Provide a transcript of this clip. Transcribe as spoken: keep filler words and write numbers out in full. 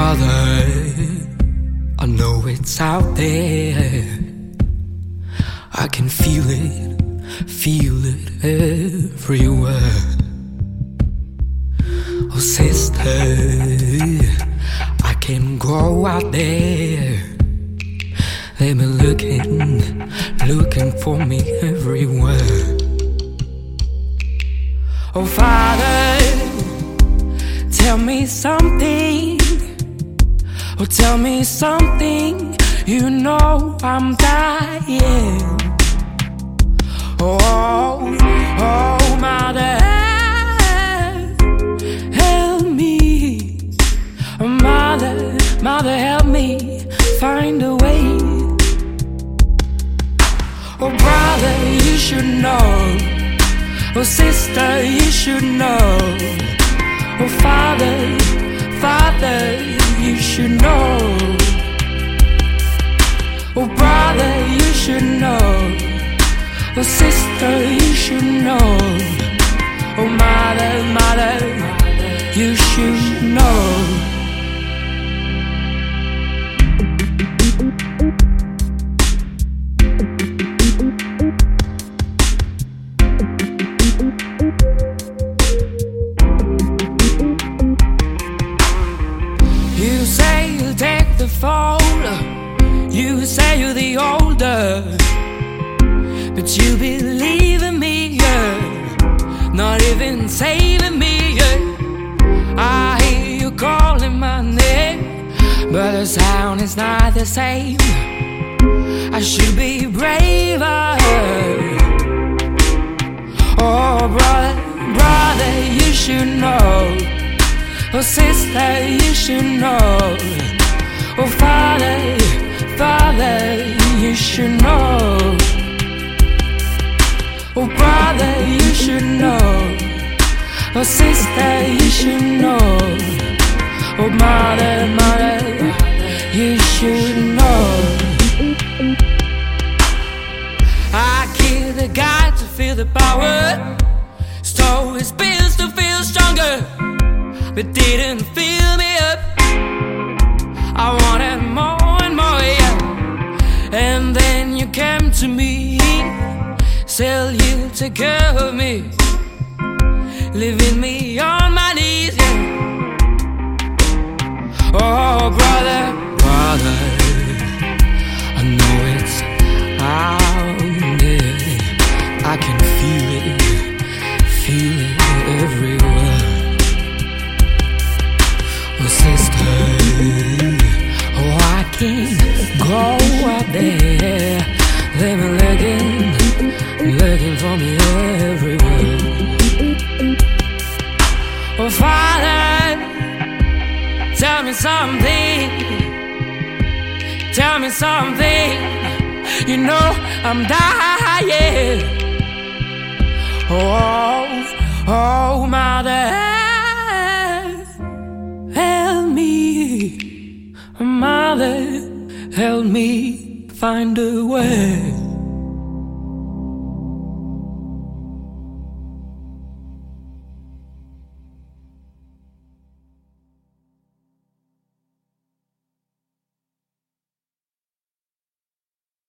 Father, I know it's out there. I can feel it, feel it everywhere. Oh sister, I can go out there. They've been looking, looking for me everywhere. Oh Father, tell me something. Oh tell me something. You know I'm dying. Oh, oh Mother, help me. Mother, Mother, help me find a way. Oh brother, you should know. Oh sister, you should know. Oh Father, Father, you should know. Oh brother, you should know. Oh sister, you should know. Oh mother, mother, you should know. You say you'll take the fall. You say you're the older, but you believe in me, yeah. Not even saving me, yeah. I hear you calling my name, but the sound is not the same. I should be braver. Oh brother, brother, you should know. Oh sister, you should know. Oh Father, Father, you should know. Oh brother, you should know. Oh sister, you should know. Oh mother, mother, you should know. I killed the guy to feel the power, stole his pills to feel stronger, but didn't fill me up. I wanted more and more, yeah. And then you came to me, said you take care of me, leaving me on my knees, yeah. Oh brother, brother, I know it's out there. I can feel it, feel it everywhere. Oh sister, oh I can't go out there. They've been looking, looking for me everywhere. Oh Father, tell me something. Tell me something. You know I'm dying. Oh, oh Mother, help me. Mother, help me find a way.